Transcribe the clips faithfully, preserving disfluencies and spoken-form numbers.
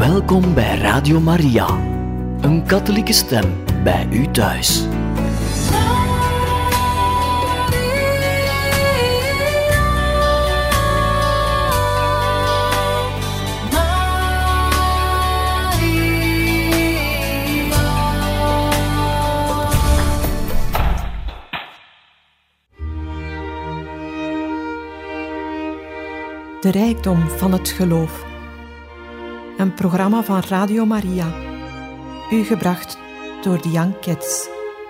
Welkom bij Radio Maria, een katholieke stem bij u thuis. De rijkdom van het geloof. Een programma van Radio Maria. U gebracht door de Young Kids.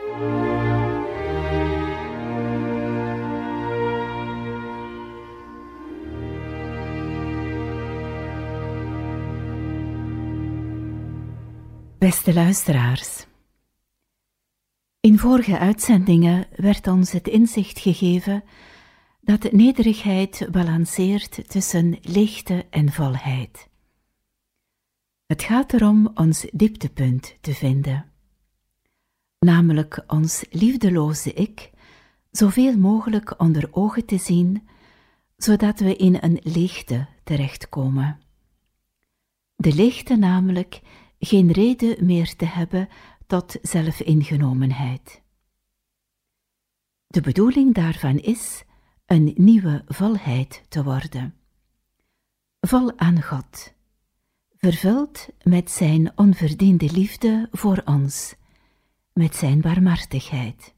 Beste luisteraars. In vorige uitzendingen werd ons het inzicht gegeven dat nederigheid balanceert tussen leegte en volheid. Het gaat erom ons dieptepunt te vinden, namelijk ons liefdeloze ik zoveel mogelijk onder ogen te zien, zodat we in een leegte terechtkomen. De leegte namelijk geen reden meer te hebben tot zelfingenomenheid. De bedoeling daarvan is een nieuwe volheid te worden. Vol aan God, vervuld met zijn onverdiende liefde voor ons, met zijn barmhartigheid.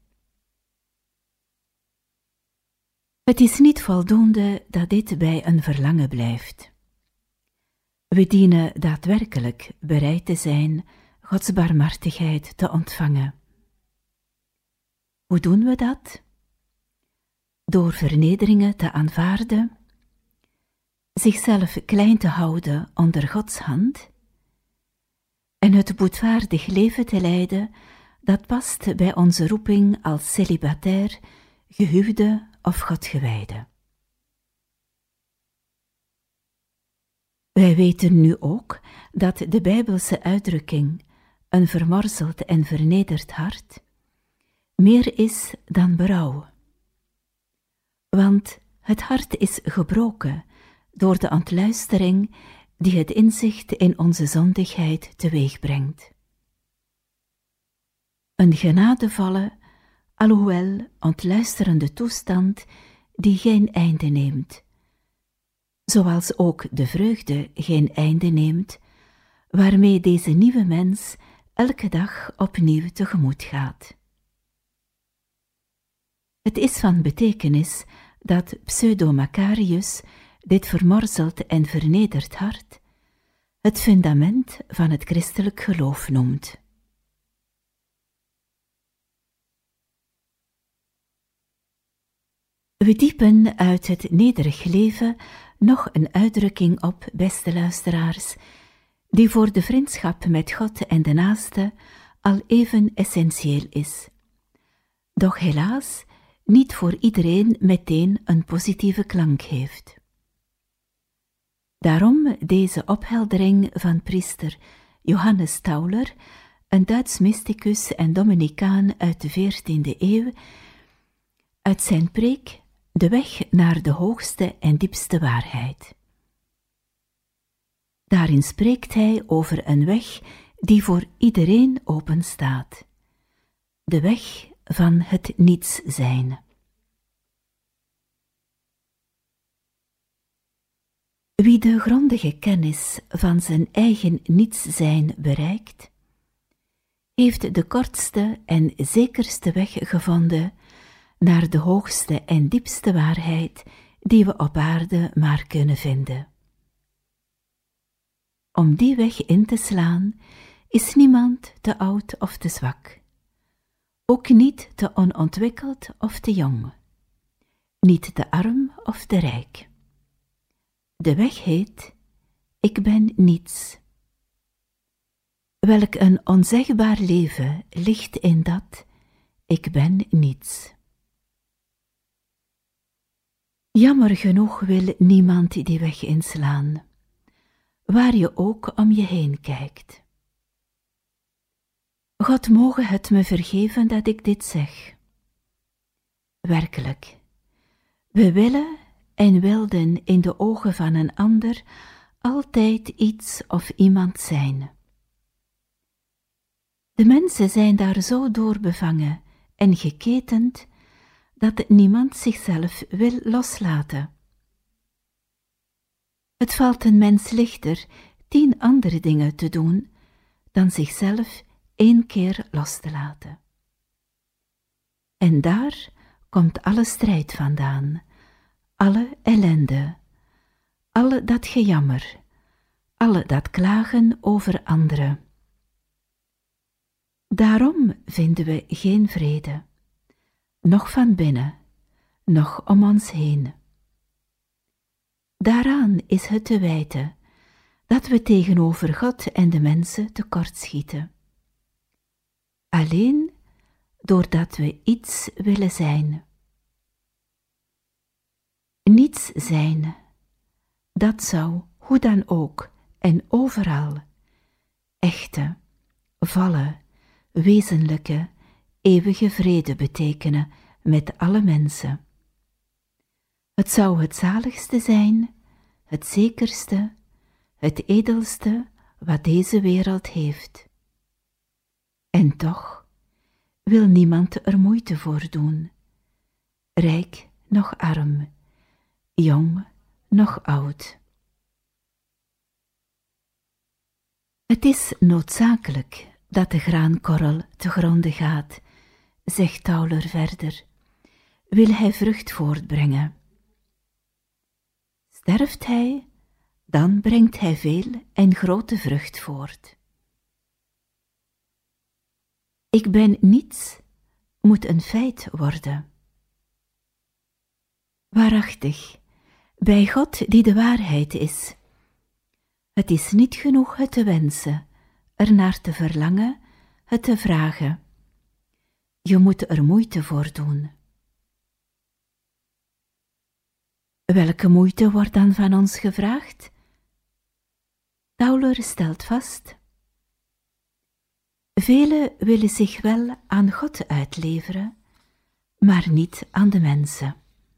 Het is niet voldoende dat dit bij een verlangen blijft. We dienen daadwerkelijk bereid te zijn Gods barmhartigheid te ontvangen. Hoe doen we dat? Door vernederingen te aanvaarden, zichzelf klein te houden onder Gods hand en het boetvaardig leven te leiden dat past bij onze roeping als celibatair, gehuwde of Godgewijde. Wij weten nu ook dat de Bijbelse uitdrukking een vermorzeld en vernederd hart meer is dan berouw. Want het hart is gebroken door de ontluistering die het inzicht in onze zondigheid teweeg brengt. Een genadevolle, alhoewel ontluisterende toestand die geen einde neemt, zoals ook de vreugde geen einde neemt, waarmee deze nieuwe mens elke dag opnieuw tegemoet gaat. Het is van betekenis dat Pseudo-Macarius dit vermorzeld en vernederd hart het fundament van het christelijk geloof noemt. We diepen uit het nederig leven nog een uitdrukking op, beste luisteraars, die voor de vriendschap met God en de naaste al even essentieel is. Doch helaas niet voor iedereen meteen een positieve klank heeft. Daarom deze opheldering van priester Johannes Tauler, een Duits mysticus en Dominicaan uit de veertiende eeuw, uit zijn preek De weg naar de hoogste en diepste waarheid. Daarin spreekt hij over een weg die voor iedereen openstaat. De weg van het niets zijn. Wie de grondige kennis van zijn eigen niets zijn bereikt, heeft de kortste en zekerste weg gevonden naar de hoogste en diepste waarheid die we op aarde maar kunnen vinden. Om die weg in te slaan is niemand te oud of te zwak. Ook niet te onontwikkeld of te jong, niet te arm of te rijk. De weg heet, ik ben niets. Welk een onzegbaar leven ligt in dat, ik ben niets. Jammer genoeg wil niemand die weg inslaan, waar je ook om je heen kijkt. God moge het me vergeven dat ik dit zeg. Werkelijk, we willen en wilden in de ogen van een ander altijd iets of iemand zijn. De mensen zijn daar zo door bevangen en geketend dat niemand zichzelf wil loslaten. Het valt een mens lichter tien andere dingen te doen dan zichzelf één keer los te laten. En daar komt alle strijd vandaan, alle ellende, alle dat gejammer, alle dat klagen over anderen. Daarom vinden we geen vrede, noch van binnen, noch om ons heen. Daaraan is het te wijten dat we tegenover God en de mensen tekortschieten. Alleen doordat we iets willen zijn. Niets zijn, dat zou, hoe dan ook en overal, echte, volle, wezenlijke, eeuwige vrede betekenen met alle mensen. Het zou het zaligste zijn, het zekerste, het edelste wat deze wereld heeft. En toch wil niemand er moeite voor doen, rijk noch arm, jong noch oud. Het is noodzakelijk dat de graankorrel te gronde gaat, zegt Tauler verder, wil hij vrucht voortbrengen. Sterft hij, dan brengt hij veel en grote vrucht voort. Ik ben niets, moet een feit worden. Waarachtig, bij God die de waarheid is. Het is niet genoeg het te wensen, er naar te verlangen, het te vragen. Je moet er moeite voor doen. Welke moeite wordt dan van ons gevraagd? Tauler stelt vast: velen willen zich wel aan God uitleveren, maar niet aan de mensen.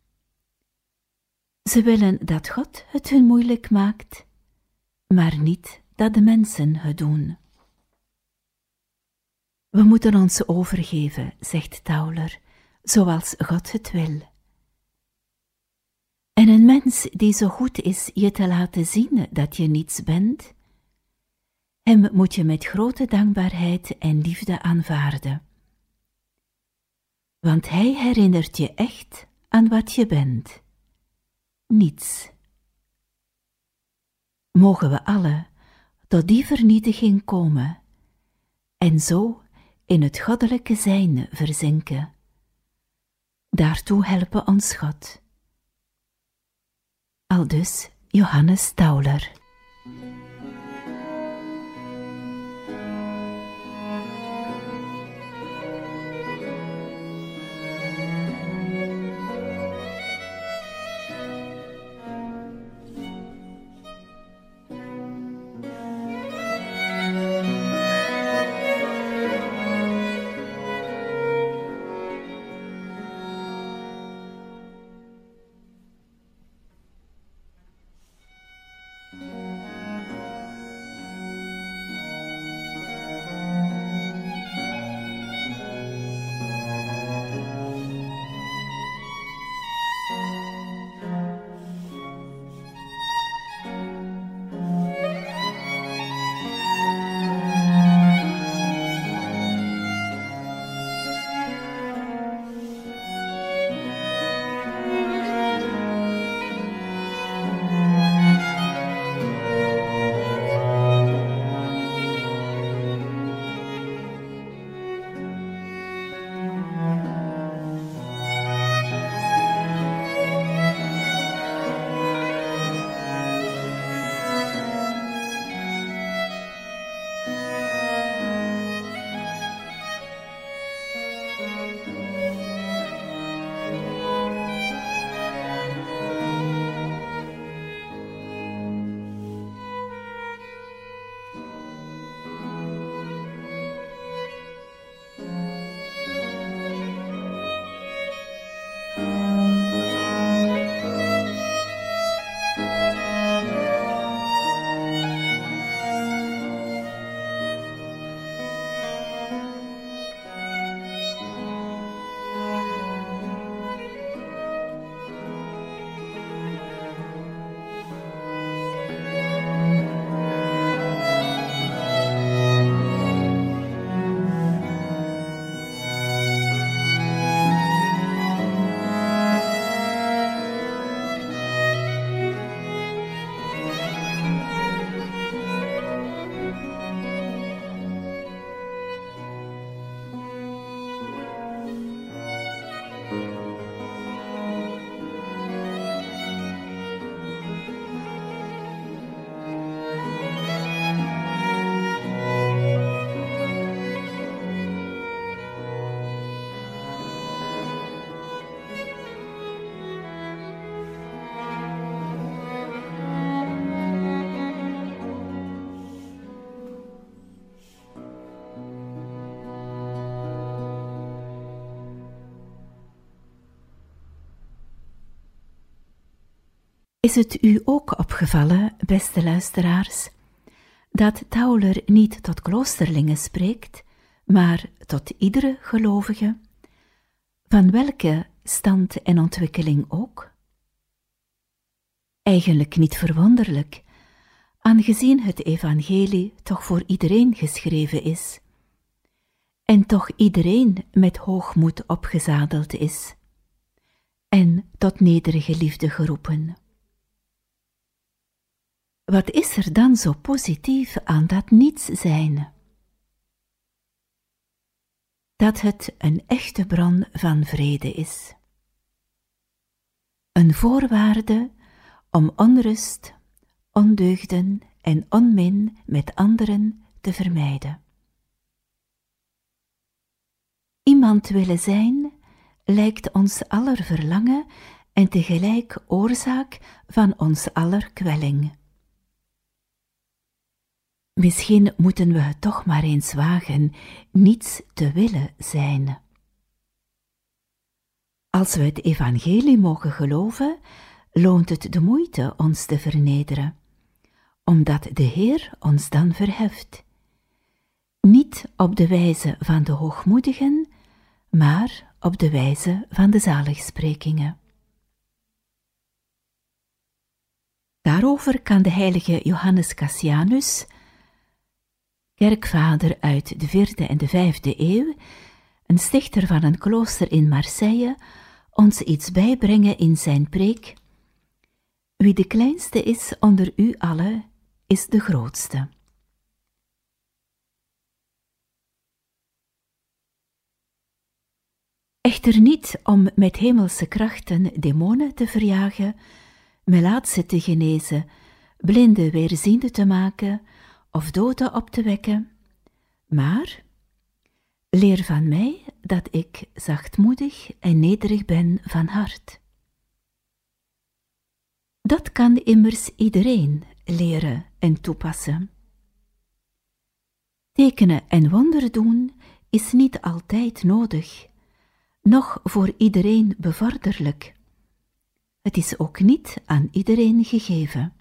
Ze willen dat God het hun moeilijk maakt, maar niet dat de mensen het doen. We moeten ons overgeven, zegt Tauler, zoals God het wil. En een mens die zo goed is je te laten zien dat je niets bent, hem moet je met grote dankbaarheid en liefde aanvaarden. Want hij herinnert je echt aan wat je bent. Niets. Mogen we alle tot die vernietiging komen en zo in het goddelijke zijn verzinken. Daartoe helpen ons God. Aldus Johannes Tauler. Is het u ook opgevallen, beste luisteraars, dat Tauler niet tot kloosterlingen spreekt, maar tot iedere gelovige, van welke stand en ontwikkeling ook? Eigenlijk niet verwonderlijk, aangezien het evangelie toch voor iedereen geschreven is, en toch iedereen met hoogmoed opgezadeld is, en tot nederige liefde geroepen. Wat is er dan zo positief aan dat niets zijn? Dat het een echte bron van vrede is. Een voorwaarde om onrust, ondeugden en onmin met anderen te vermijden. Iemand willen zijn lijkt ons aller verlangen en tegelijk oorzaak van ons aller kwelling. Misschien moeten we het toch maar eens wagen niets te willen zijn. Als we het evangelie mogen geloven, loont het de moeite ons te vernederen, omdat de Heer ons dan verheft. Niet op de wijze van de hoogmoedigen, maar op de wijze van de zaligsprekingen. Daarover kan de heilige Johannes Cassianus, kerkvader uit de vierde en de vijfde eeuw, een stichter van een klooster in Marseille, ons iets bijbrengen in zijn preek: wie de kleinste is onder u allen, is de grootste. Echter niet om met hemelse krachten demonen te verjagen, melaatsen te genezen, blinden weerziende te maken of doden op te wekken, maar leer van mij dat ik zachtmoedig en nederig ben van hart. Dat kan immers iedereen leren en toepassen. Tekenen en wonderen doen is niet altijd nodig, noch voor iedereen bevorderlijk. Het is ook niet aan iedereen gegeven.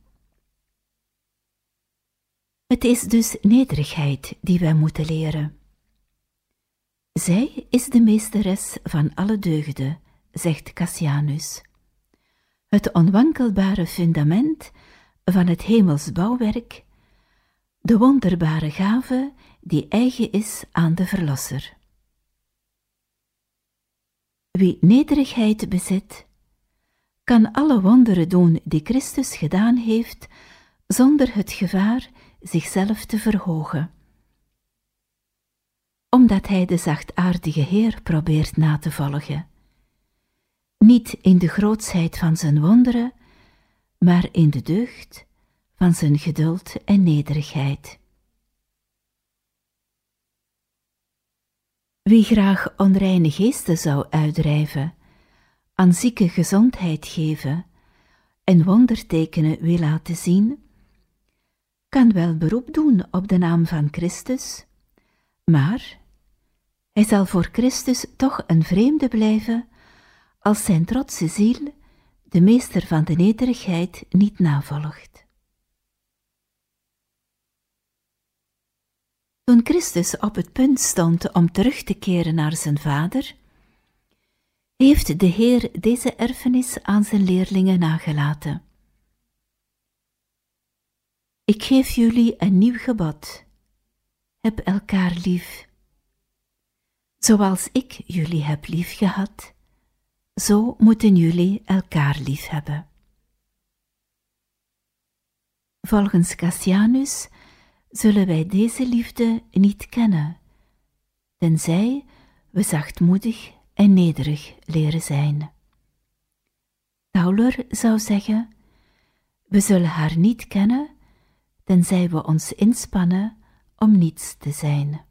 Het is dus nederigheid die wij moeten leren. Zij is de meesteres van alle deugden, zegt Cassianus. Het onwankelbare fundament van het hemels bouwwerk, de wonderbare gave die eigen is aan de Verlosser. Wie nederigheid bezit, kan alle wonderen doen die Christus gedaan heeft, zonder het gevaar zichzelf te verhogen. Omdat hij de zachtaardige Heer probeert na te volgen. Niet in de grootsheid van zijn wonderen, maar in de deugd van zijn geduld en nederigheid. Wie graag onreine geesten zou uitdrijven, aan zieken gezondheid geven en wondertekenen wil laten zien, kan wel beroep doen op de naam van Christus, maar hij zal voor Christus toch een vreemde blijven als zijn trotse ziel de meester van de nederigheid niet navolgt. Toen Christus op het punt stond om terug te keren naar zijn Vader, heeft de Heer deze erfenis aan zijn leerlingen nagelaten. Ik geef jullie een nieuw gebod. Heb elkaar lief. Zoals ik jullie heb lief gehad, zo moeten jullie elkaar lief hebben. Volgens Cassianus zullen wij deze liefde niet kennen, tenzij we zachtmoedig en nederig leren zijn. Tauler zou zeggen, we zullen haar niet kennen, tenzij we ons inspannen om niets te zijn.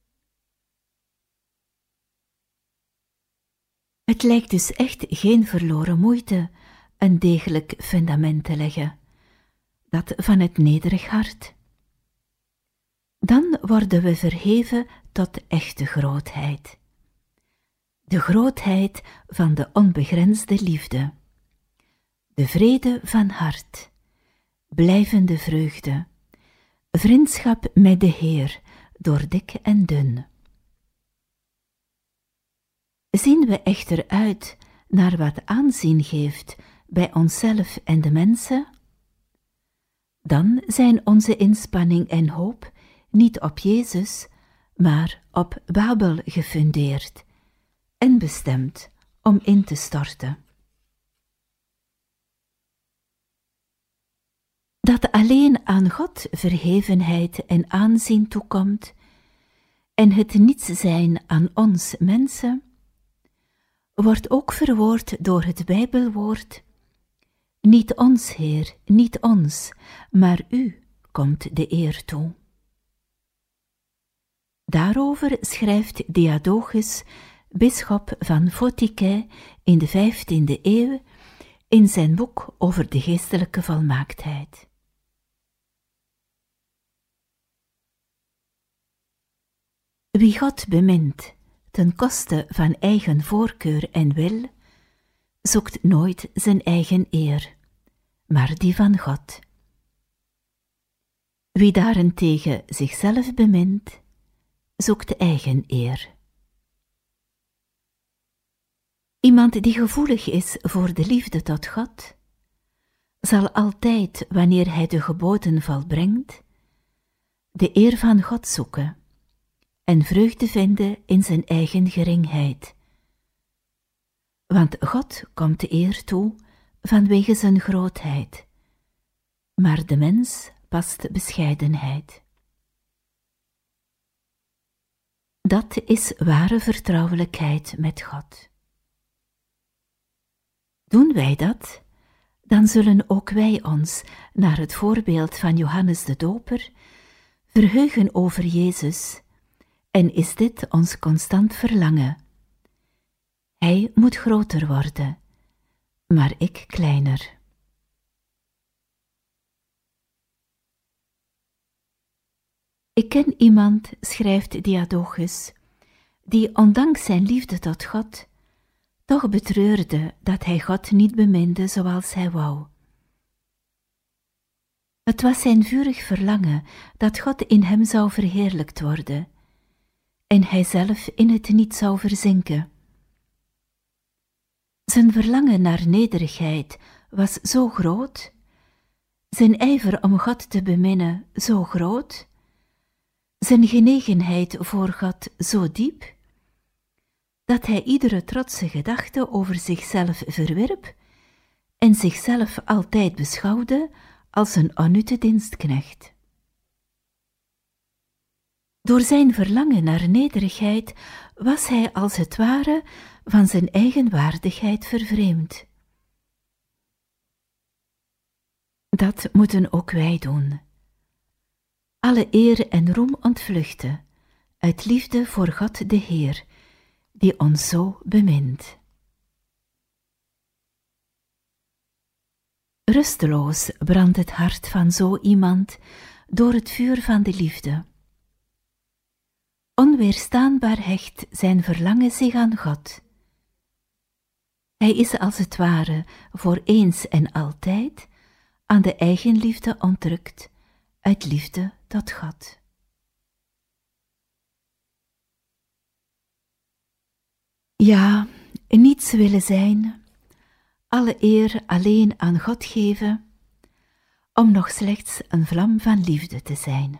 Het lijkt dus echt geen verloren moeite een degelijk fundament te leggen, dat van het nederig hart. Dan worden we verheven tot echte grootheid. De grootheid van de onbegrensde liefde. de vrede van hart, blijvende vreugde, vriendschap met de Heer, door dik en dun. Zien we echter uit naar wat aanzien geeft bij onszelf en de mensen, dan zijn onze inspanning en hoop niet op Jezus, maar op Babel gefundeerd en bestemd om in te storten. Dat alleen aan God verhevenheid en aanzien toekomt en het niets zijn aan ons mensen, wordt ook verwoord door het Bijbelwoord: niet ons, Heer, niet ons, maar u komt de eer toe. Daarover schrijft Diadochus, bisschop van Photice in de vijftiende eeuw, in zijn boek over de geestelijke volmaaktheid. Wie God bemint ten koste van eigen voorkeur en wil, zoekt nooit zijn eigen eer, maar die van God. Wie daarentegen zichzelf bemint, zoekt eigen eer. Iemand die gevoelig is voor de liefde tot God, zal altijd, wanneer hij de geboden volbrengt, de eer van God zoeken en vreugde vinden in zijn eigen geringheid. Want God komt de eer toe vanwege zijn grootheid, maar de mens past bescheidenheid. Dat is ware vertrouwelijkheid met God. Doen wij dat, dan zullen ook wij ons, naar het voorbeeld van Johannes de Doper, verheugen over Jezus, en is dit ons constant verlangen. Hij moet groter worden, maar ik kleiner. Ik ken iemand, schrijft Diadochus, die ondanks zijn liefde tot God toch betreurde dat hij God niet beminde zoals hij wou. Het was zijn vurig verlangen dat God in hem zou verheerlijkt worden en hij zelf in het niet zou verzinken. Zijn verlangen naar nederigheid was zo groot, zijn ijver om God te beminnen zo groot, zijn genegenheid voor God zo diep, dat hij iedere trotse gedachte over zichzelf verwierp en zichzelf altijd beschouwde als een onnutte dienstknecht. Door zijn verlangen naar nederigheid was hij als het ware van zijn eigen waardigheid vervreemd. Dat moeten ook wij doen. Alle eer en roem ontvluchten, uit liefde voor God de Heer, die ons zo bemint. Rusteloos brandt het hart van zo iemand door het vuur van de liefde. Onweerstaanbaar hecht zijn verlangen zich aan God. Hij is als het ware voor eens en altijd aan de eigenliefde ontrukt, uit liefde tot God. Ja, niets willen zijn, alle eer alleen aan God geven, om nog slechts een vlam van liefde te zijn.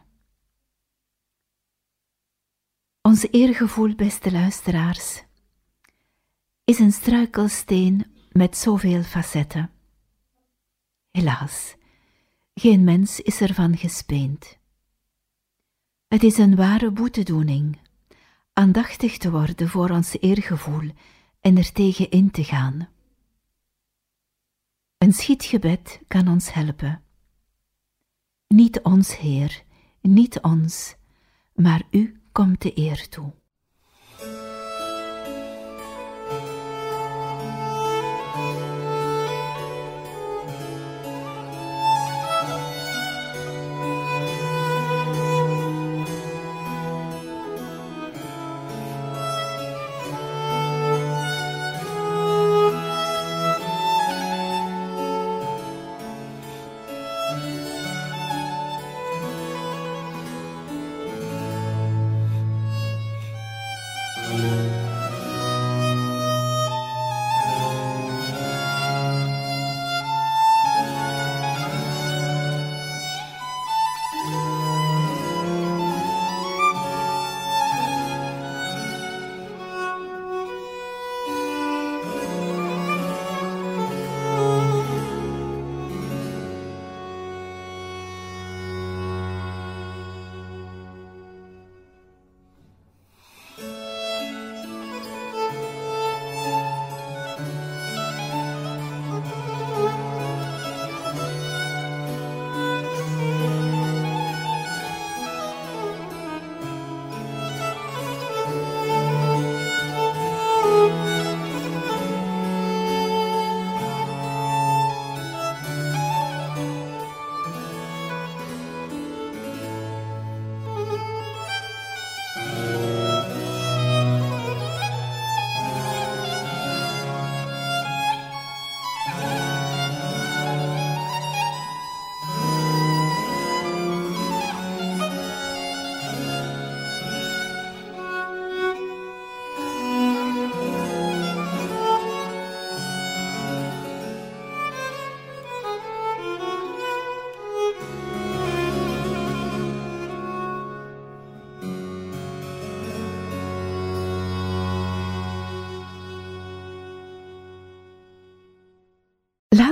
Ons eergevoel, beste luisteraars, is een struikelsteen met zoveel facetten. Helaas, geen mens is ervan gespeend. Het is een ware boetedoening, aandachtig te worden voor ons eergevoel en er tegen in te gaan. Een schietgebed kan ons helpen. Niet ons, Heer, niet ons, maar u komt de eer toe.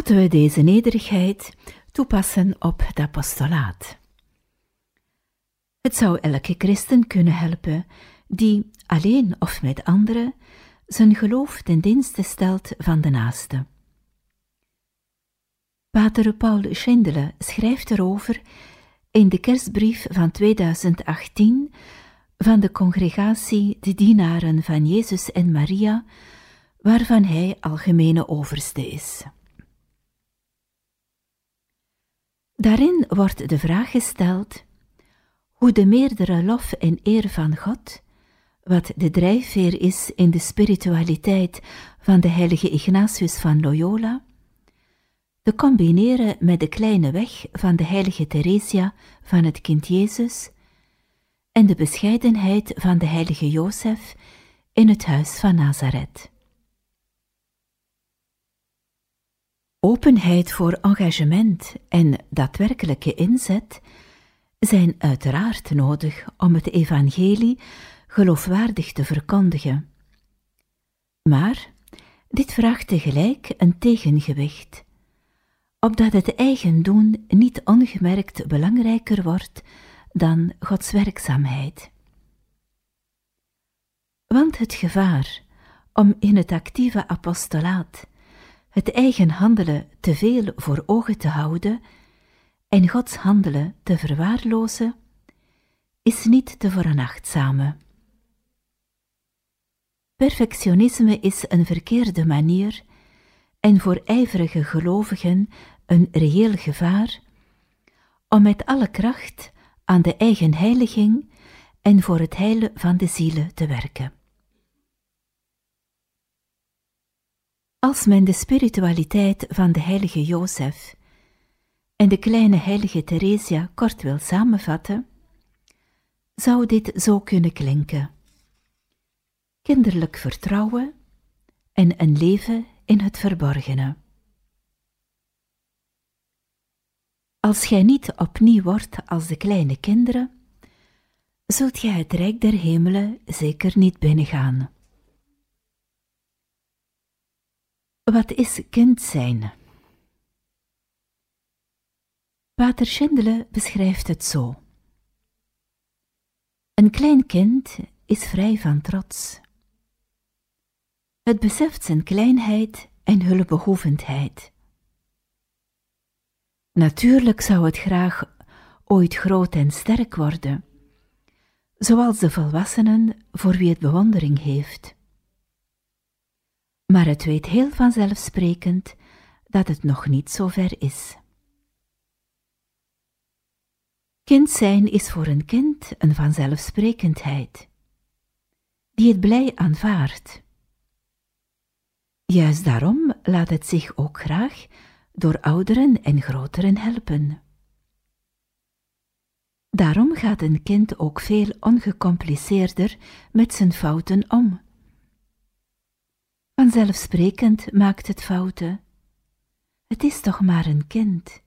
Laten we deze nederigheid toepassen op het apostolaat. Het zou elke christen kunnen helpen die, alleen of met anderen, zijn geloof ten dienste stelt van de naaste. Pater Paul Schindele schrijft erover in de kerstbrief van tweeduizend achttien van de congregatie De Dienaren van Jezus en Maria, waarvan hij algemene overste is. Daarin wordt de vraag gesteld hoe de meerdere lof en eer van God, wat de drijfveer is in de spiritualiteit van de heilige Ignatius van Loyola, te combineren met de kleine weg van de heilige Theresia van het kind Jezus en de bescheidenheid van de heilige Jozef in het huis van Nazareth. Openheid voor engagement en daadwerkelijke inzet zijn uiteraard nodig om het evangelie geloofwaardig te verkondigen. Maar dit vraagt tegelijk een tegengewicht, opdat het eigen doen niet ongemerkt belangrijker wordt dan Gods werkzaamheid. Want het gevaar om in het actieve apostolaat het eigen handelen te veel voor ogen te houden en Gods handelen te verwaarlozen, is niet te veronachtzamen. Perfectionisme is een verkeerde manier en voor ijverige gelovigen een reëel gevaar om met alle kracht aan de eigen heiliging en voor het heil van de zielen te werken. Als men de spiritualiteit van de heilige Jozef en de kleine heilige Theresia kort wil samenvatten, zou dit zo kunnen klinken: kinderlijk vertrouwen en een leven in het verborgene. Als gij niet opnieuw wordt als de kleine kinderen, zult gij het rijk der hemelen zeker niet binnengaan. Wat is kind zijn? Pater Schindele beschrijft het zo. Een klein kind is vrij van trots. Het beseft zijn kleinheid en hulpbehoevendheid. Natuurlijk zou het graag ooit groot en sterk worden, zoals de volwassenen voor wie het bewondering heeft. Maar het weet heel vanzelfsprekend dat het nog niet zo ver is. Kind zijn is voor een kind een vanzelfsprekendheid, die het blij aanvaardt. Juist daarom laat het zich ook graag door ouderen en groteren helpen. Daarom gaat een kind ook veel ongecompliceerder met zijn fouten om. Vanzelfsprekend maakt het fouten. Het is toch maar een kind.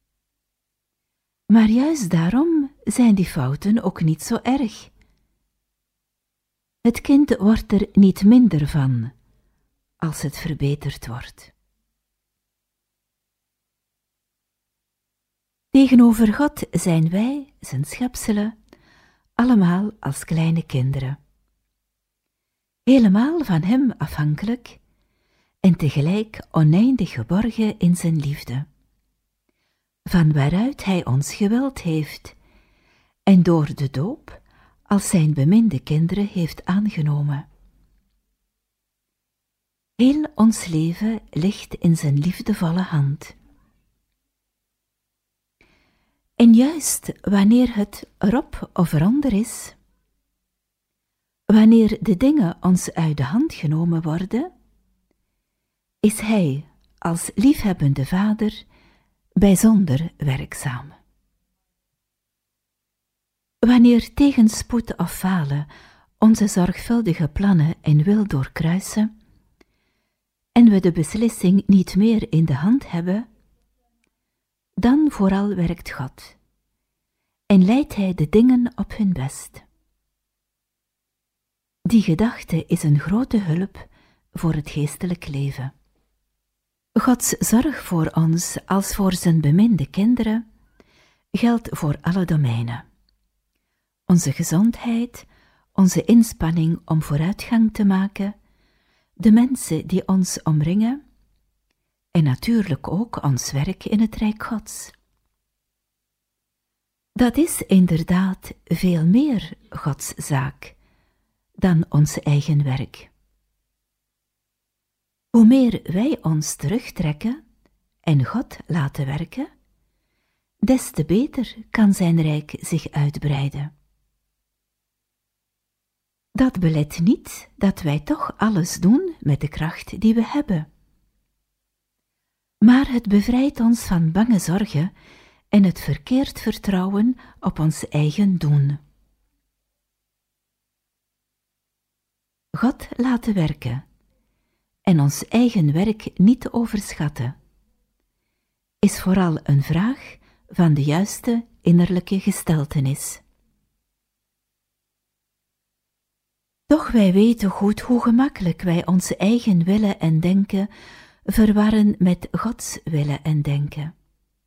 Maar juist daarom zijn die fouten ook niet zo erg. Het kind wordt er niet minder van als het verbeterd wordt. Tegenover God zijn wij, zijn schepselen, allemaal als kleine kinderen. Helemaal van hem afhankelijk en tegelijk oneindig geborgen in zijn liefde, van waaruit hij ons gewild heeft en door de doop als zijn beminde kinderen heeft aangenomen. Heel ons leven ligt in zijn liefdevolle hand. En juist wanneer het erop of eronder is, wanneer de dingen ons uit de hand genomen worden, is hij als liefhebbende vader bijzonder werkzaam. Wanneer tegenspoed of falen onze zorgvuldige plannen en wil doorkruisen, en we de beslissing niet meer in de hand hebben, dan vooral werkt God en leidt hij de dingen op hun best. Die gedachte is een grote hulp voor het geestelijk leven. Gods zorg voor ons als voor zijn beminde kinderen geldt voor alle domeinen. Onze gezondheid, onze inspanning om vooruitgang te maken, de mensen die ons omringen en natuurlijk ook ons werk in het Rijk Gods. Dat is inderdaad veel meer Gods zaak dan ons eigen werk. Hoe meer wij ons terugtrekken en God laten werken, des te beter kan zijn rijk zich uitbreiden. Dat belet niet dat wij toch alles doen met de kracht die we hebben. Maar het bevrijdt ons van bange zorgen en het verkeerd vertrouwen op ons eigen doen. God laten werken en ons eigen werk niet overschatten, is vooral een vraag van de juiste innerlijke gesteltenis. Doch wij weten goed hoe gemakkelijk wij onze eigen willen en denken verwarren met Gods willen en denken.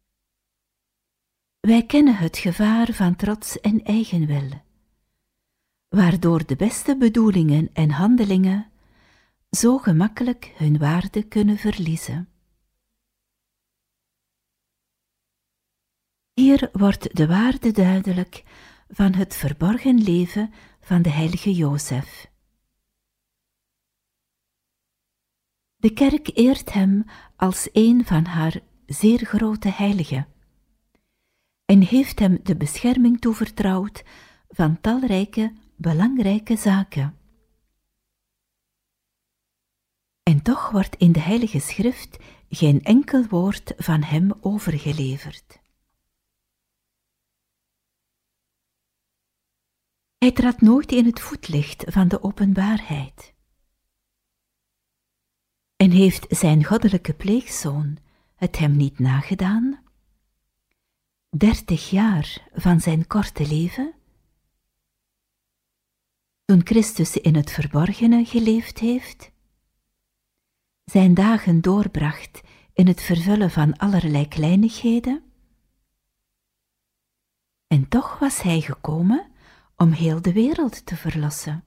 Wij kennen het gevaar van trots en eigenwil, waardoor de beste bedoelingen en handelingen zo gemakkelijk hun waarde kunnen verliezen. Hier wordt de waarde duidelijk van het verborgen leven van de heilige Jozef. De kerk eert hem als een van haar zeer grote heiligen en heeft hem de bescherming toevertrouwd van talrijke, belangrijke zaken. En toch wordt in de Heilige Schrift geen enkel woord van hem overgeleverd. Hij trad nooit in het voetlicht van de openbaarheid. En heeft zijn goddelijke pleegzoon het hem niet nagedaan? Dertig jaar van zijn korte leven? Toen Christus in het verborgene geleefd heeft, zijn dagen doorbracht in het vervullen van allerlei kleinigheden? En toch was hij gekomen om heel de wereld te verlossen.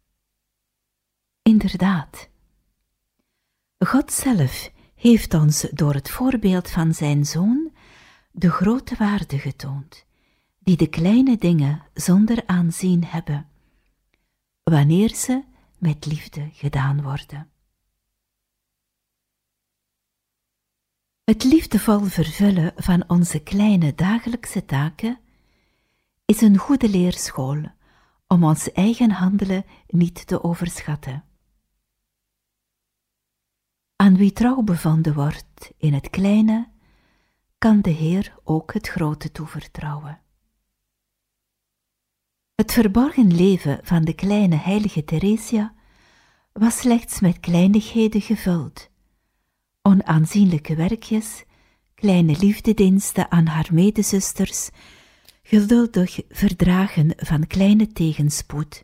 Inderdaad, God zelf heeft ons door het voorbeeld van zijn Zoon de grote waarde getoond, die de kleine dingen zonder aanzien hebben, wanneer ze met liefde gedaan worden. Het liefdevol vervullen van onze kleine dagelijkse taken is een goede leerschool om ons eigen handelen niet te overschatten. Aan wie trouw bevonden wordt in het kleine, kan de Heer ook het grote toevertrouwen. Het verborgen leven van de kleine heilige Theresia was slechts met kleinigheden gevuld, onaanzienlijke werkjes, kleine liefdediensten aan haar medezusters, geduldig verdragen van kleine tegenspoed.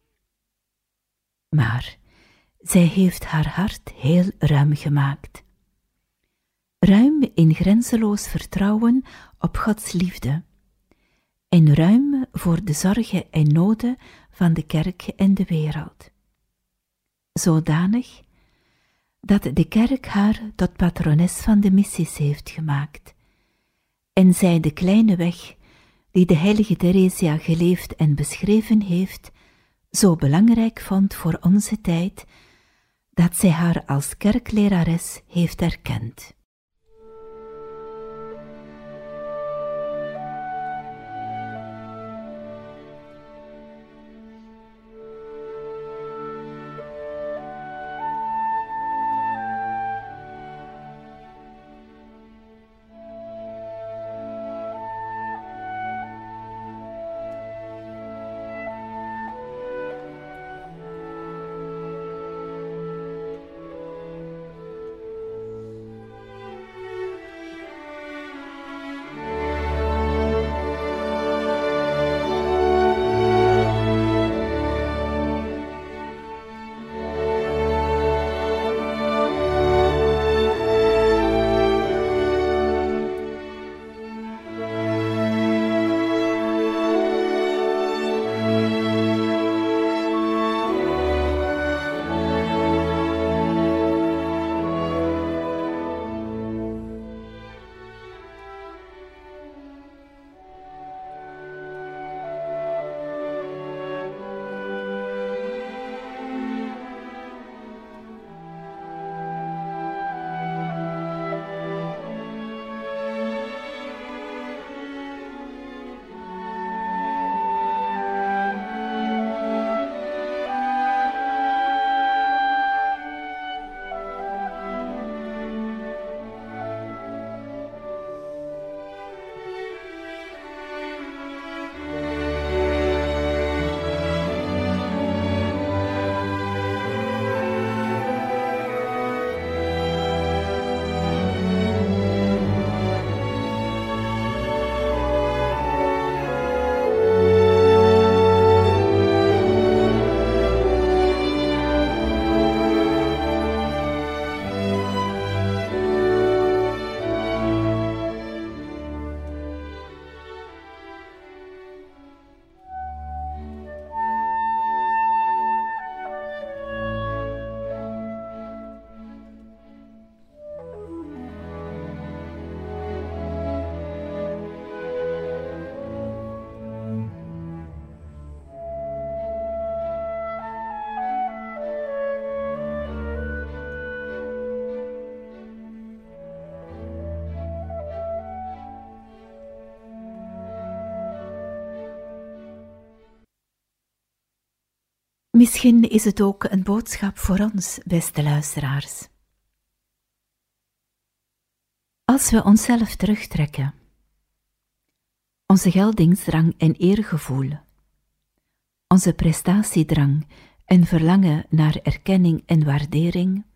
Maar zij heeft haar hart heel ruim gemaakt. Ruim in grenzeloos vertrouwen op Gods liefde en ruim voor de zorgen en noden van de kerk en de wereld. Zodanig dat de kerk haar tot patrones van de missies heeft gemaakt en zij de kleine weg die de heilige Theresia geleefd en beschreven heeft, zo belangrijk vond voor onze tijd, dat zij haar als kerklerares heeft erkend. Misschien is het ook een boodschap voor ons, beste luisteraars. Als we onszelf terugtrekken, onze geldingsdrang en eergevoel, onze prestatiedrang en verlangen naar erkenning en waardering,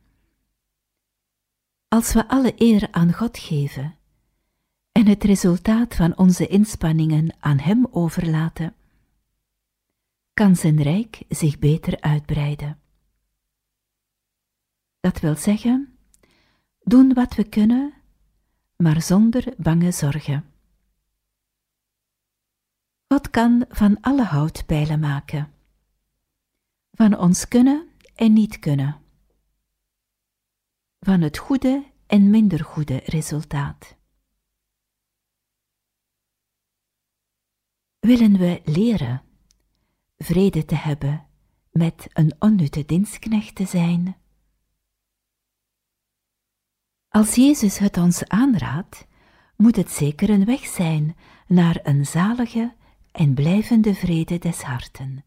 als we alle eer aan God geven en het resultaat van onze inspanningen aan Hem overlaten, kan zijn rijk zich beter uitbreiden. Dat wil zeggen, doen wat we kunnen, maar zonder bange zorgen. God kan van alle hout pijlen maken, van ons kunnen en niet kunnen, van het goede en minder goede resultaat. Willen we leren vrede te hebben met een onnutte dienstknecht te zijn? Als Jezus het ons aanraadt, moet het zeker een weg zijn naar een zalige en blijvende vrede des harten.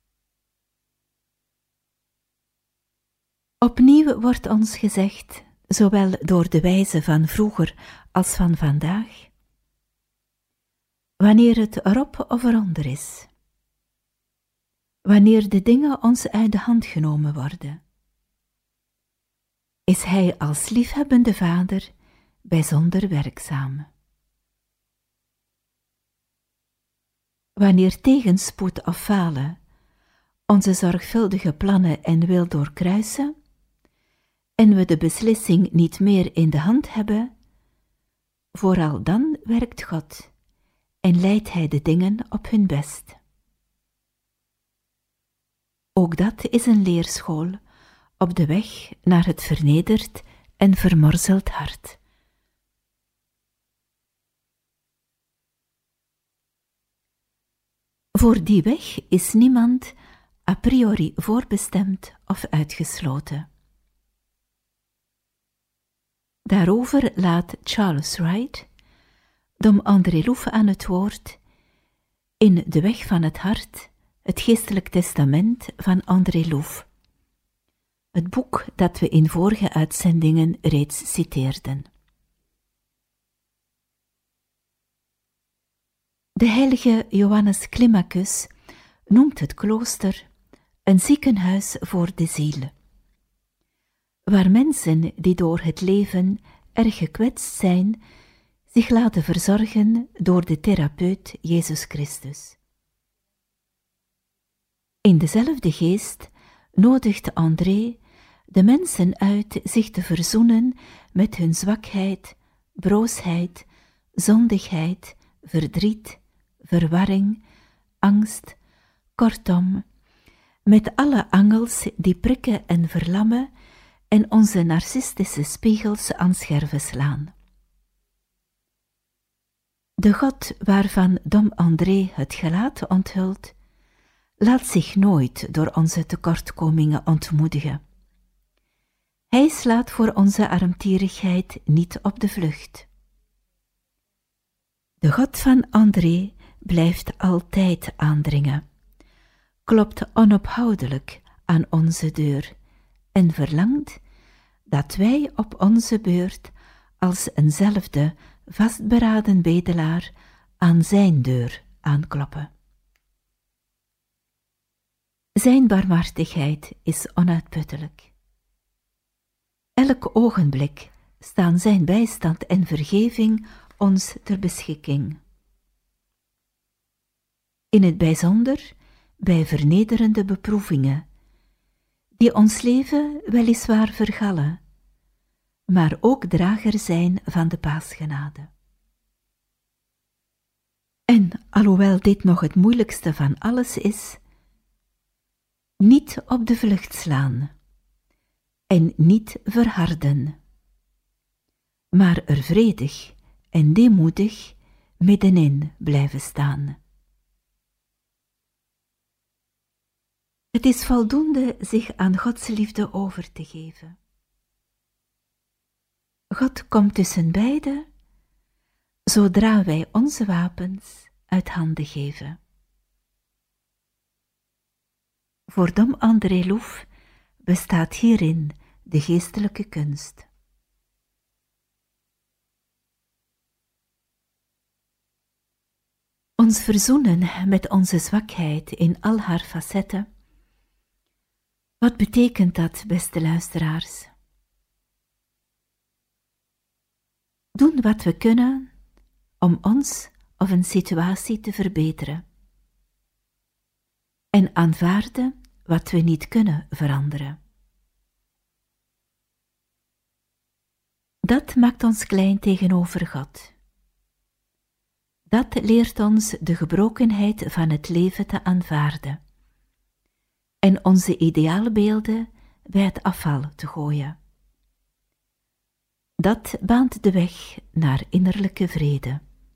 Opnieuw wordt ons gezegd, zowel door de wijzen van vroeger als van vandaag, wanneer het erop of eronder is, wanneer de dingen ons uit de hand genomen worden, is Hij als liefhebbende Vader bijzonder werkzaam. Wanneer tegenspoed of falen onze zorgvuldige plannen en wil doorkruisen, en we de beslissing niet meer in de hand hebben, vooral dan werkt God en leidt Hij de dingen op hun best. Ook dat is een leerschool op de weg naar het vernederd en vermorzeld hart. Voor die weg is niemand a priori voorbestemd of uitgesloten. Daarover laat Charles Wright, Dom André Louf aan het woord, in De Weg van het Hart, het geestelijk testament van André Louf, het boek dat we in vorige uitzendingen reeds citeerden. De heilige Johannes Climacus noemt het klooster een ziekenhuis voor de ziel, waar mensen die door het leven erg gekwetst zijn, zich laten verzorgen door de therapeut Jezus Christus. In dezelfde geest nodigt André de mensen uit zich te verzoenen met hun zwakheid, broosheid, zondigheid, verdriet, verwarring, angst, kortom, met alle angels die prikken en verlammen en onze narcistische spiegels aan scherven slaan. De God waarvan Dom André het gelaat onthult, laat zich nooit door onze tekortkomingen ontmoedigen. Hij slaat voor onze armtierigheid niet op de vlucht. De God van André blijft altijd aandringen, klopt onophoudelijk aan onze deur en verlangt dat wij op onze beurt als eenzelfde vastberaden bedelaar aan zijn deur aankloppen. Zijn barmhartigheid is onuitputtelijk. Elk ogenblik staan zijn bijstand en vergeving ons ter beschikking. In het bijzonder bij vernederende beproevingen, die ons leven weliswaar vergallen, maar ook drager zijn van de paasgenade. En alhoewel dit nog het moeilijkste van alles is, niet op de vlucht slaan en niet verharden, maar er vredig en deemoedig middenin blijven staan. Het is voldoende zich aan Gods liefde over te geven. God komt tussen beiden, zodra wij onze wapens uit handen geven. Voor Dom André Louf bestaat hierin de geestelijke kunst. Ons verzoenen met onze zwakheid in al haar facetten. Wat betekent dat, beste luisteraars? Doen wat we kunnen om ons of een situatie te verbeteren. En aanvaarden wat we niet kunnen veranderen. Dat maakt ons klein tegenover God. Dat leert ons de gebrokenheid van het leven te aanvaarden en onze ideaalbeelden bij het afval te gooien. Dat baant de weg naar innerlijke vrede.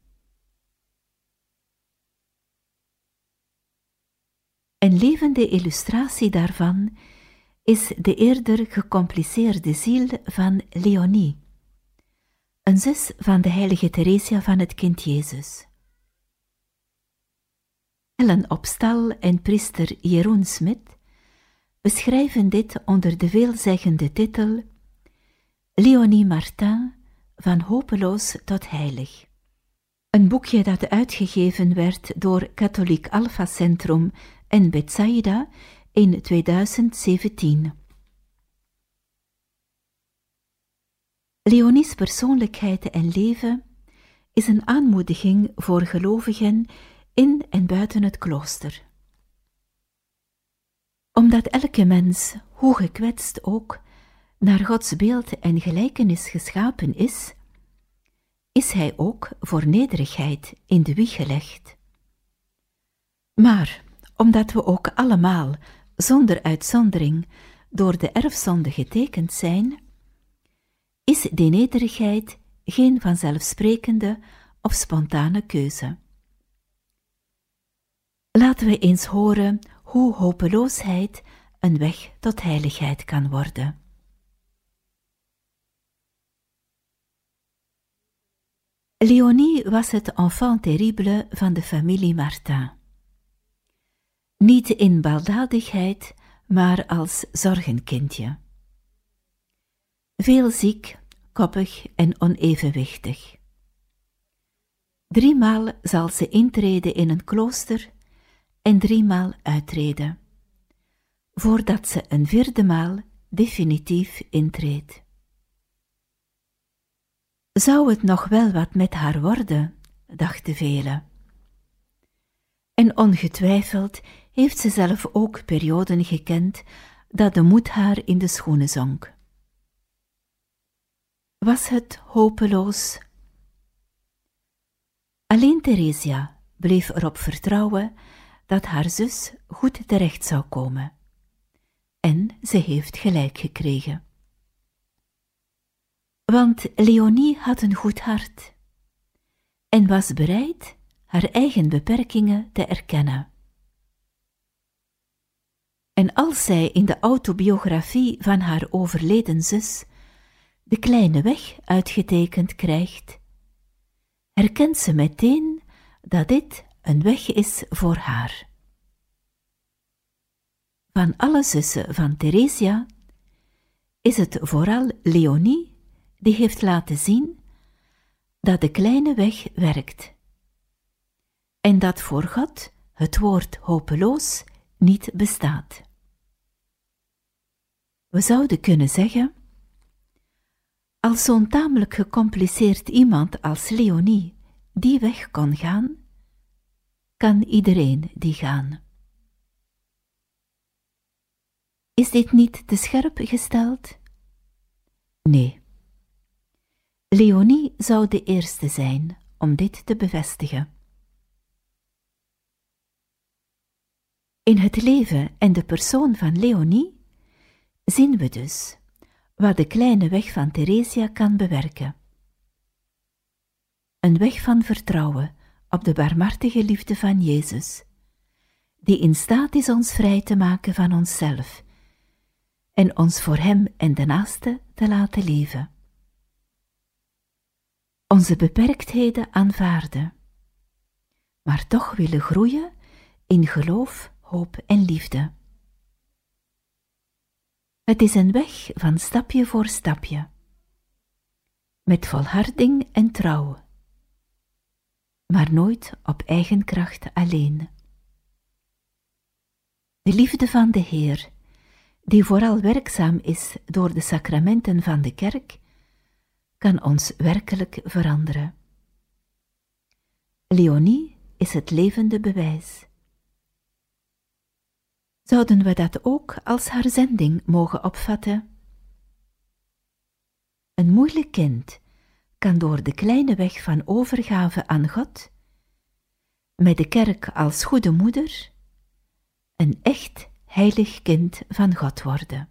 Een levende illustratie daarvan is de eerder gecompliceerde ziel van Leonie, een zus van de heilige Theresia van het Kind Jezus. Helen Opstal en priester Jeroen Smit beschrijven dit onder de veelzeggende titel Leonie Martin, van hopeloos tot heilig. Een boekje dat uitgegeven werd door Katholiek Alpha Centrum en Betsaida in tweeduizend zeventien. Leonie's persoonlijkheid en leven is een aanmoediging voor gelovigen in en buiten het klooster. Omdat elke mens, hoe gekwetst ook, naar Gods beeld en gelijkenis geschapen is, is hij ook voor nederigheid in de wieg gelegd. Maar omdat we ook allemaal, zonder uitzondering, door de erfzonde getekend zijn, is die nederigheid geen vanzelfsprekende of spontane keuze. Laten we eens horen hoe hopeloosheid een weg tot heiligheid kan worden. Leonie was het enfant terrible van de familie Martin. Niet in baldadigheid, maar als zorgenkindje. Veel ziek, koppig en onevenwichtig. Driemaal zal ze intreden in een klooster en driemaal uittreden, voordat ze een vierde maal definitief intreedt. Zou het nog wel wat met haar worden, dachten velen. En ongetwijfeld heeft ze zelf ook perioden gekend dat de moed haar in de schoenen zonk. Was het hopeloos? Alleen Theresia bleef erop vertrouwen dat haar zus goed terecht zou komen. En ze heeft gelijk gekregen. Want Leonie had een goed hart en was bereid haar eigen beperkingen te erkennen. En als zij in de autobiografie van haar overleden zus de kleine weg uitgetekend krijgt, herkent ze meteen dat dit een weg is voor haar. Van alle zussen van Theresia is het vooral Leonie die heeft laten zien dat de kleine weg werkt en dat voor God het woord hopeloos niet bestaat. We zouden kunnen zeggen, als zo'n tamelijk gecompliceerd iemand als Leonie die weg kon gaan, kan iedereen die gaan. Is dit niet te scherp gesteld? Nee. Leonie zou de eerste zijn om dit te bevestigen. In het leven en de persoon van Leonie zien we dus wat de kleine weg van Theresia kan bewerken. Een weg van vertrouwen op de barmhartige liefde van Jezus, die in staat is ons vrij te maken van onszelf en ons voor Hem en de naaste te laten leven. Onze beperktheden aanvaarden, maar toch willen groeien in geloof, hoop en liefde. Het is een weg van stapje voor stapje, met volharding en trouw, maar nooit op eigen kracht alleen. De liefde van de Heer, die vooral werkzaam is door de sacramenten van de kerk, kan ons werkelijk veranderen. Leonie is het levende bewijs. Zouden we dat ook als haar zending mogen opvatten? Een moeilijk kind kan door de kleine weg van overgave aan God, met de kerk als goede moeder, een echt heilig kind van God worden.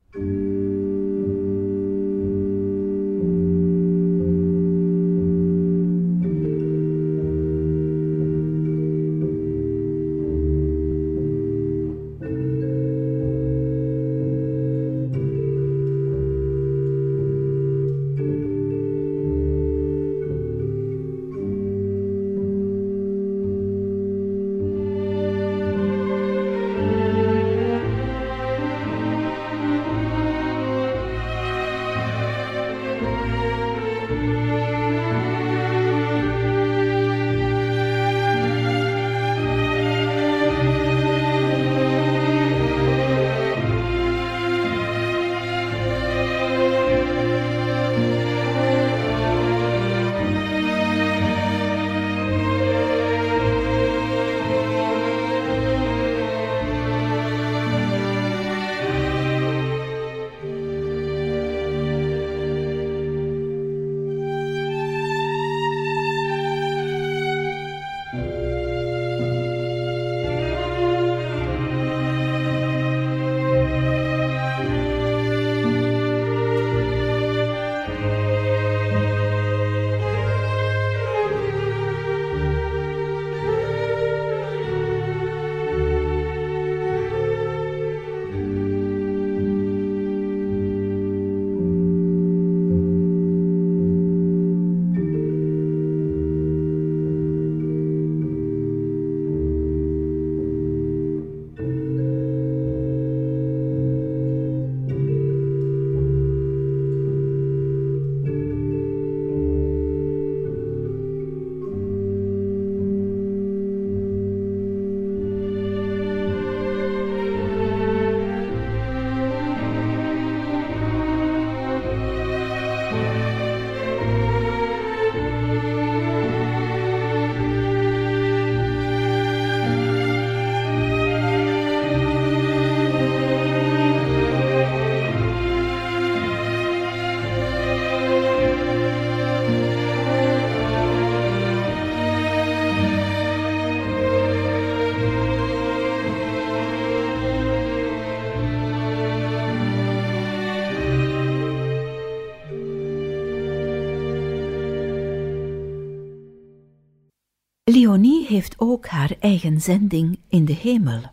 Leonie heeft ook haar eigen zending in de hemel,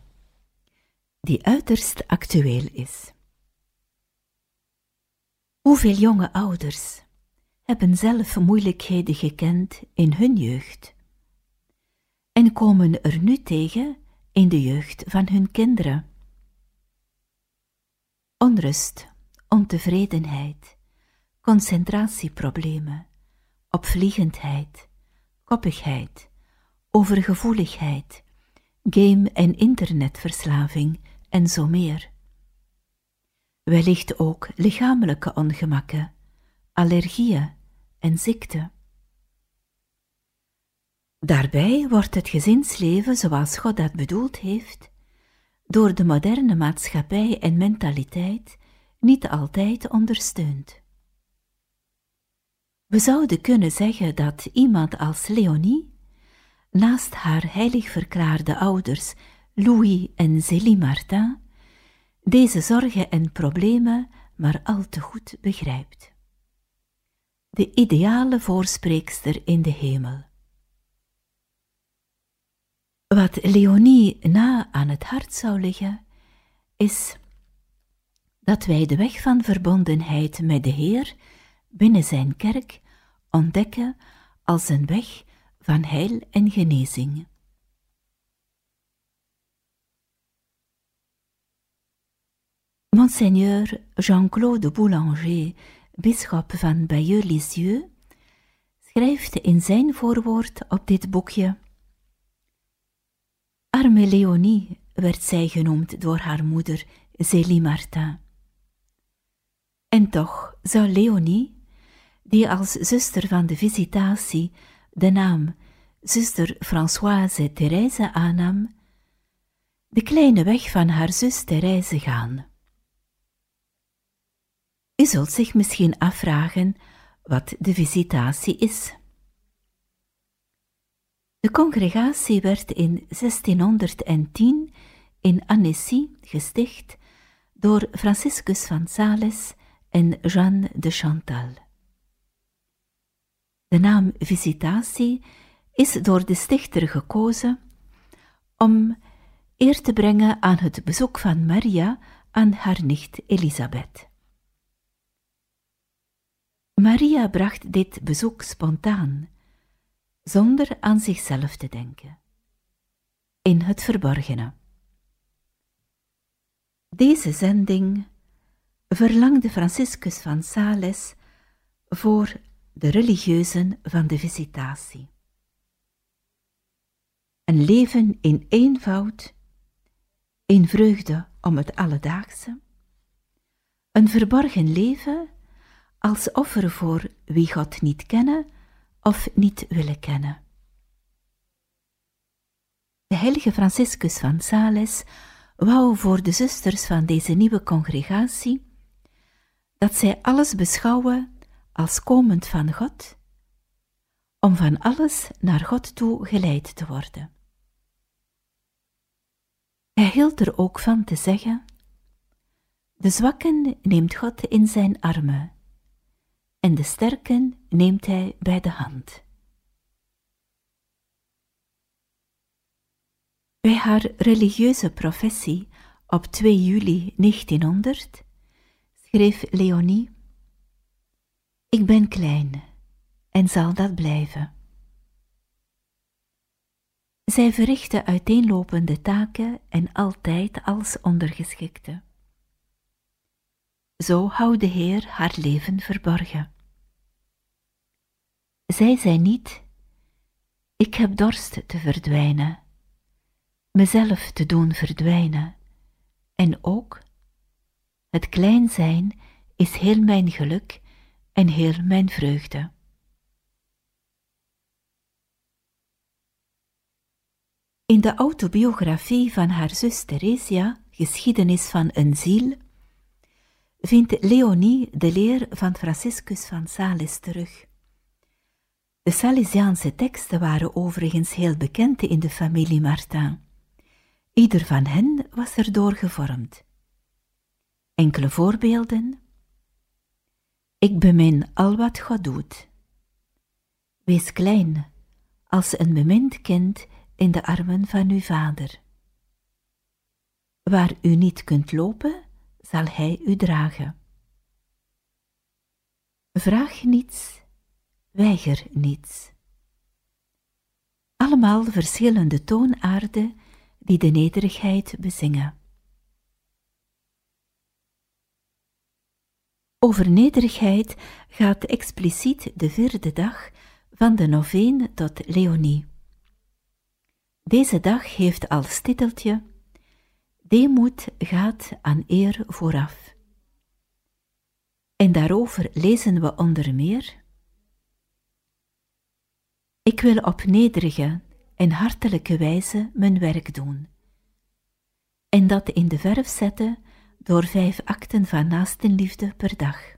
die uiterst actueel is. Hoeveel jonge ouders hebben zelf moeilijkheden gekend in hun jeugd en komen er nu tegen in de jeugd van hun kinderen? Onrust, ontevredenheid, concentratieproblemen, opvliegendheid, koppigheid, overgevoeligheid, game- en internetverslaving en zo meer. Wellicht ook lichamelijke ongemakken, allergieën en ziekte. Daarbij wordt het gezinsleven zoals God dat bedoeld heeft, door de moderne maatschappij en mentaliteit niet altijd ondersteund. We zouden kunnen zeggen dat iemand als Leonie, naast haar heilig verklaarde ouders Louis en Zélie Martin, deze zorgen en problemen maar al te goed begrijpt. De ideale voorspreekster in de hemel. Wat Leonie na aan het hart zou liggen, is dat wij de weg van verbondenheid met de Heer binnen zijn kerk ontdekken als een weg van heil en genezing. Monseigneur Jean-Claude Boulanger, bisschop van Bayeux-Lisieux, schrijft in zijn voorwoord op dit boekje: Arme Léonie werd zij genoemd door haar moeder, Zélie Martin. En toch zou Léonie, die als zuster van de Visitatie de naam zuster Françoise Thérèse aannam, de kleine weg van haar zus Thérèse gaan. U zult zich misschien afvragen wat de Visitatie is. De congregatie werd in zestienhonderdtien in Annecy gesticht door Franciscus van Sales en Jeanne de Chantal. De naam Visitatie is door de stichter gekozen om eer te brengen aan het bezoek van Maria aan haar nicht Elisabeth. Maria bracht dit bezoek spontaan, zonder aan zichzelf te denken, in het verborgene. Deze zending verlangde Franciscus van Sales voor de religieuzen van de Visitatie. Een leven in eenvoud, in vreugde om het alledaagse, een verborgen leven als offer voor wie God niet kennen of niet willen kennen. De heilige Franciscus van Sales wou voor de zusters van deze nieuwe congregatie dat zij alles beschouwen als komend van God, om van alles naar God toe geleid te worden. Hij hield er ook van te zeggen: de zwakken neemt God in zijn armen, en de sterken neemt hij bij de hand. Bij haar religieuze professie op twee juli negentienhonderd schreef Léonie: ik ben klein en zal dat blijven. Zij verrichtte uiteenlopende taken en altijd als ondergeschikte. Zo houdt de Heer haar leven verborgen. Zij zei niet: ik heb dorst te verdwijnen, mezelf te doen verdwijnen, en ook: het klein zijn is heel mijn geluk en heel mijn vreugde. In de autobiografie van haar zus Theresia, Geschiedenis van een ziel, vindt Léonie de leer van Franciscus van Sales terug. De Salesiaanse teksten waren overigens heel bekend in de familie Martin. Ieder van hen was erdoor gevormd. Enkele voorbeelden: ik bemin al wat God doet. Wees klein, als een bemind kind in de armen van uw vader. Waar u niet kunt lopen, zal hij u dragen. Vraag niets, weiger niets. Allemaal verschillende toonaarden die de nederigheid bezingen. Over nederigheid gaat expliciet de vierde dag van de noveen tot Léonie. Deze dag heeft als titeltje: Deemoed gaat aan eer vooraf. En daarover lezen we onder meer: ik wil op nederige en hartelijke wijze mijn werk doen, en dat in de verf zetten door vijf akten van naastenliefde per dag.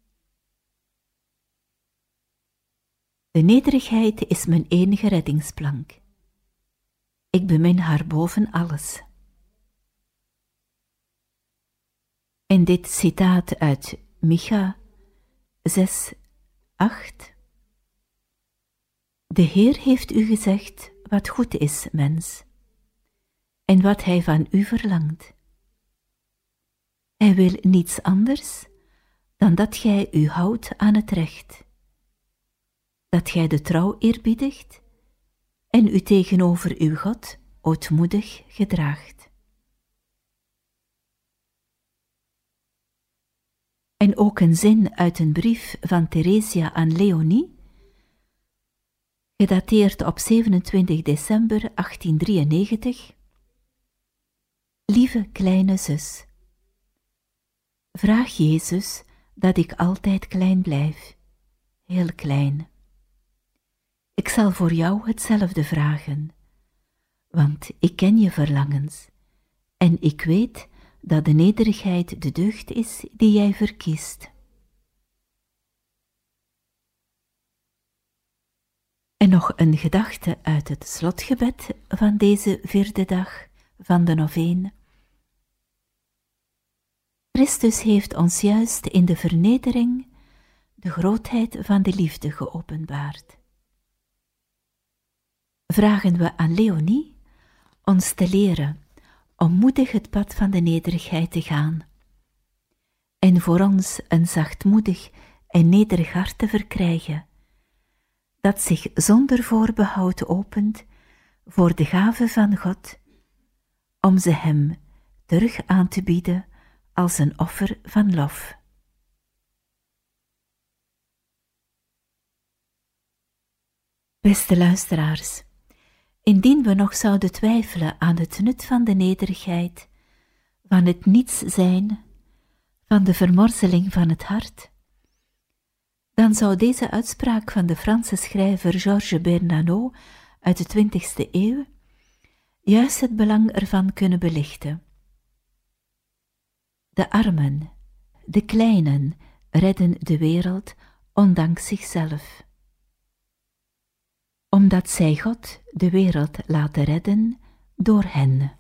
De nederigheid is mijn enige reddingsplank. Ik bemin haar boven alles. En dit citaat uit Micha zes, acht. De Heer heeft u gezegd wat goed is, mens, en wat hij van u verlangt. Hij wil niets anders dan dat gij u houdt aan het recht, dat gij de trouw eerbiedigt en u tegenover uw God ootmoedig gedraagt. En ook een zin uit een brief van Theresia aan Leonie, gedateerd op zevenentwintig december achttiendrieënnegentig. Lieve kleine zus, vraag Jezus dat ik altijd klein blijf, heel klein. Ik zal voor jou hetzelfde vragen, want ik ken je verlangens en ik weet dat de nederigheid de deugd is die jij verkiest. En nog een gedachte uit het slotgebed van deze vierde dag van de noveen. Christus heeft ons juist in de vernedering de grootheid van de liefde geopenbaard. Vragen we aan Leonie ons te leren om moedig het pad van de nederigheid te gaan en voor ons een zachtmoedig en nederig hart te verkrijgen, dat zich zonder voorbehoud opent voor de gave van God, om ze hem terug aan te bieden als een offer van lof. Beste luisteraars, indien we nog zouden twijfelen aan het nut van de nederigheid, van het niets zijn, van de vermorzeling van het hart, dan zou deze uitspraak van de Franse schrijver Georges Bernanos uit de twintigste eeuw juist het belang ervan kunnen belichten. De armen, de kleinen, redden de wereld ondanks zichzelf. Omdat zij God de wereld laten redden door hen.